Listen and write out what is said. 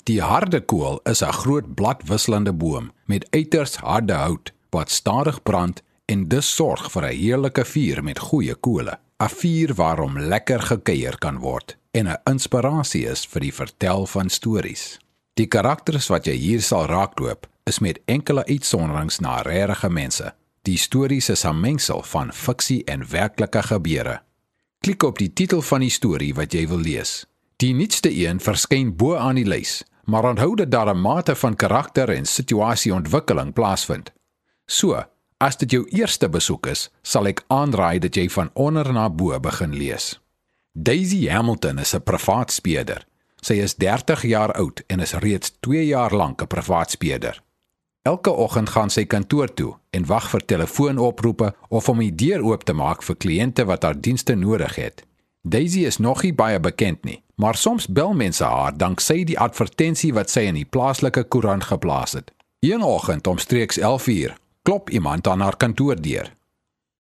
Die harde kool is 'n groot bladwisselende boom met uiters harde hout wat stadig brand en dus sorg vir 'n heerlike vuur met goeie kole. 'n Vuur waarom lekker gekuier kan word en 'n inspirasie is vir die vertel van stories. Die karakters wat jy hier sal raakloop, is met enkele uitsonderings na regte mense. Die stories is 'n mengsel van fiksie en werklike gebeure. Klik op die titel van die storie wat jy wil lees. Die nuutste een verskyn bo aan die lys, maar onthou dat daar 'n mate van karakter en situasieontwikkeling plaasvind. So, as dit jou eerste besoek is, sal ek aanraai dat jy van onder na bo begin lees. Daisy Hamilton is 'n privaat speurder. Sy is 30 jaar oud en is reeds 2 jaar lank 'n privaat speurder. Elke oggend gaan sy kantoor toe en wag vir telefoonoproepe of om die deur oop te maak vir kliënte wat haar dienste nodig het. Daisy is nog nie baie bekend nie, maar soms bel mense haar danksy die advertensie wat sy in die plaaslike koerant geplaas het. Een oggend omstreeks 11 uur klop iemand aan haar kantoordeur.